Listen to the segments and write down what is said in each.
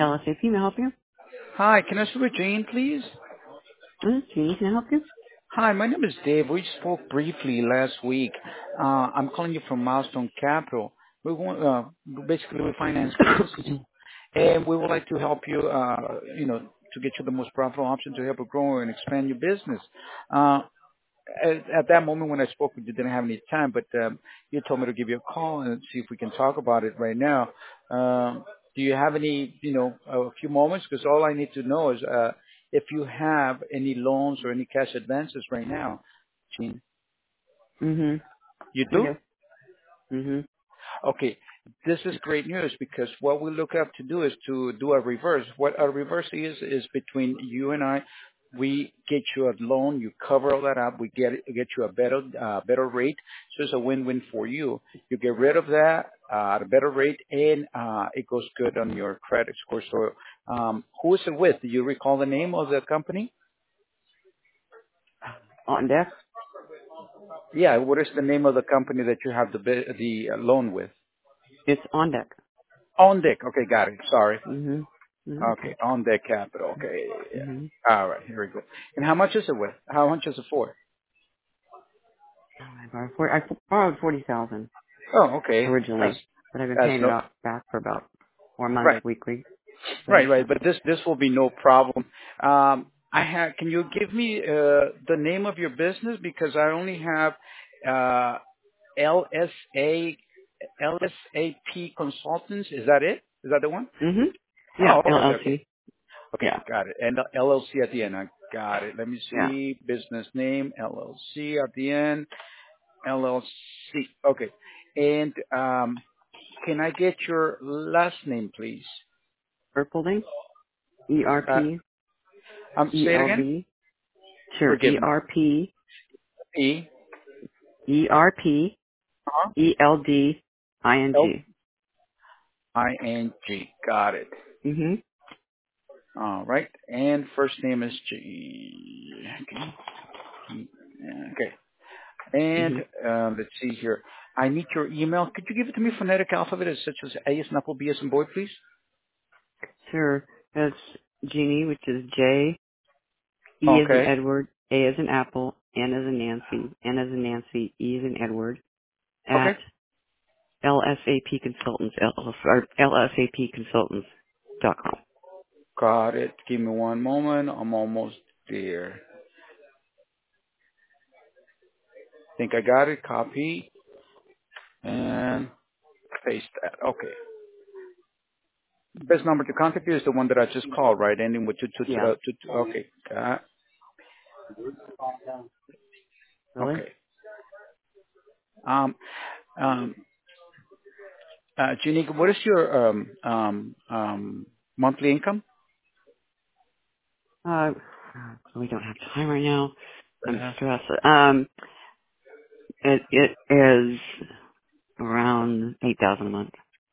LSAP, may I help you? Hi, can I speak with Jane, please? This is Jeannie, can I help you? Hi, my name is Dave. We spoke briefly last week. I'm calling you from Milestone Capital. Basically, we finance businesses, and we would like to help you, to get you the most profitable option to help you grow and expand your business. Uh, at that moment when I spoke with you, didn't have any time, but you told me to give you a call and see if we can talk about it right now. Do you have any, a few moments? Because all I need to know is if you have any loans or any cash advances right now, Gene. Mm-hmm. You We do? do. Mm-hmm. Okay, this is great news because what we look up to do is to do a reverse. What a reverse is between you and I. We get you a loan, you cover all that up, we get you a better rate, so it's a win-win for you. You get rid of that at a better rate, and it goes good on your credit score. So, who is it with? Do you recall the name of the company? On deck? Yeah, what is the name of the company that you have the loan with? It's on deck. On Deck. Okay, got it. Sorry. Mm-hmm. Mm-hmm. Okay, on Deck Capital. Okay, Mm-hmm. yeah. All right, here we go. And how much is it with? How much is it for? I borrowed 40,000 Oh, okay. That's originally, but I've been that's paying it no off back for about 4 months right, weekly. So right, that's right. not. But this will be no problem. Can you give me the name of your business because I only have uh, LSA LSAP Consultants. Is that it? Is that the one? Mm-hmm. Yeah, Oh, okay, okay. LLC. Okay, Yeah. got it. And the LLC at the end. I got it. Let me Yeah. see. Business name, LLC at the end. LLC. Okay. And can I get your last name, please? Erpolding. Uh, ERP. say it again. ELD. Sure. Forgive me. E ERP. ELD. L ING. I N G. Got it. Mm-hmm. All right. And first name is G. Okay. Okay. And Mm-hmm. let's see here. I need your email. Could you give it to me phonetic alphabet as such as A as in apple, B as in boy, please? Sure. That's Jeannie, which is J, E as in Okay. Edward, A as in Apple, N as in Nancy, N as in Nancy, E as in Edward, at Okay. LSAP Consultants, or LSAPconsultants.com. Got it. Give me one moment. I'm almost there. Think I got it. Copy and paste that. Okay. Best number to contact you is the one that I just called, right? Ending with Yeah. okay. Really? Okay. Um, um, Jeannie, what is your monthly income? Uh, we don't have time right now. I'm Uh, stressed. It is around 8,000 a month.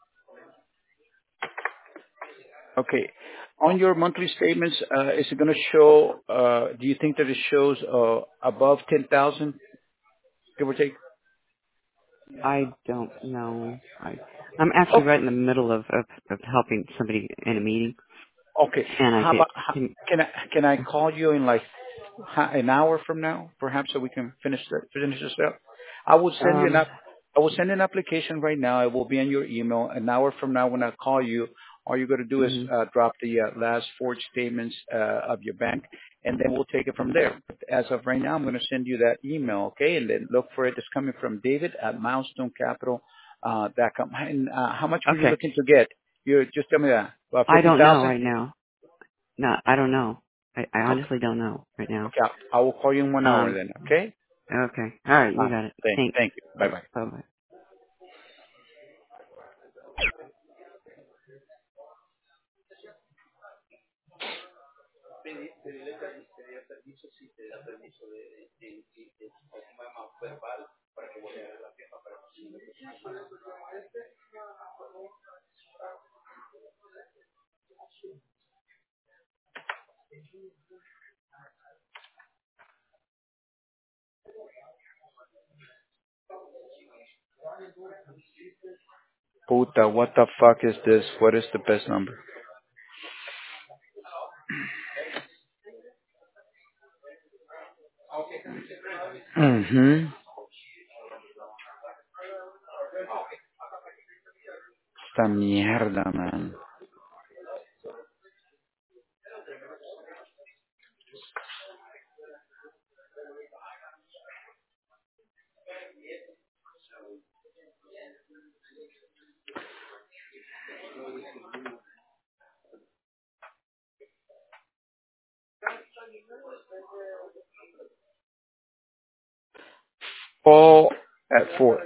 okay. On your monthly statements, is it going to show? Do you think that it shows above 10,000, give or take? I don't know. I'm actually right in the middle of helping somebody in a meeting, Okay. and I How can't. about can I call you in like an hour from now, perhaps, so we can finish this up? I will send you Um. I will send an application right now. It will be in your email. An hour from now, when I call you, all you're going to do is Mhm. drop the last four statements of your bank, and then we'll take it from there. But as of right now, I'm going to send you that email, okay? And then look for it. It's coming from David at milestonecapital.com. And how much were you Okay. looking to get? You just tell me that. About I don't know 50,000? right now. No, I don't know. I Okay. honestly don't know right now. Okay. I will call you in 1 hour Um. then. Okay. Okay. All right. You got it. Thanks. Thank you. Bye bye. Bye bye. Puta, what the fuck is this? What is the best number? Mhm. Esta mierda, man. 4 at 4.